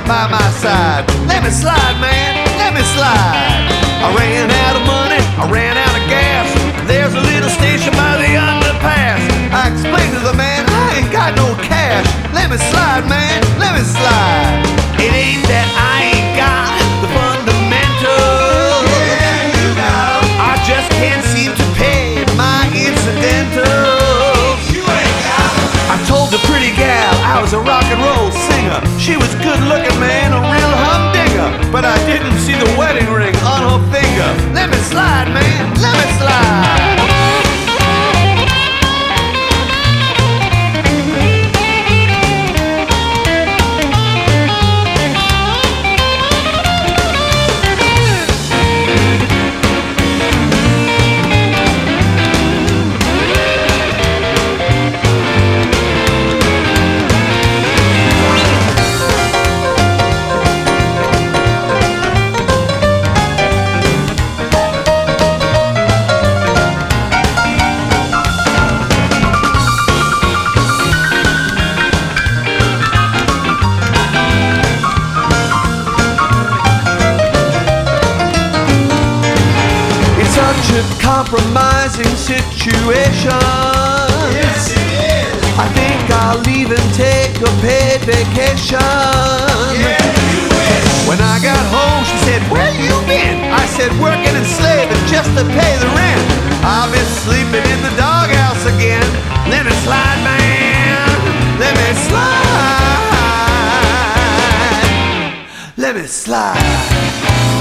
right by my side. Let me slide, man, let me slide. I ran out of money, I ran out of gas. There's a little station by the underpass. I explained to the man, I ain't got no cash. Let me slide, man, let me slide. It ain't that I ain't got the fundamentals. Yeah, you know. I just can't seem to pay my incidentals. You ain't got it. I told the pretty gal I was a rock and roll singer. She was good looking, man, a real humdinger. But I didn't see the wedding ring on her finger. Let me slide, man, let me slide. Compromising situation. Yes, it is. I think I'll even take a paid vacation. Yeah, you wish. When I got home, she said, "Where you been?" I said, "Working and slaving just to pay the rent. I'll be sleeping in the doghouse again." Let me slide, man. Let me slide. Let me slide.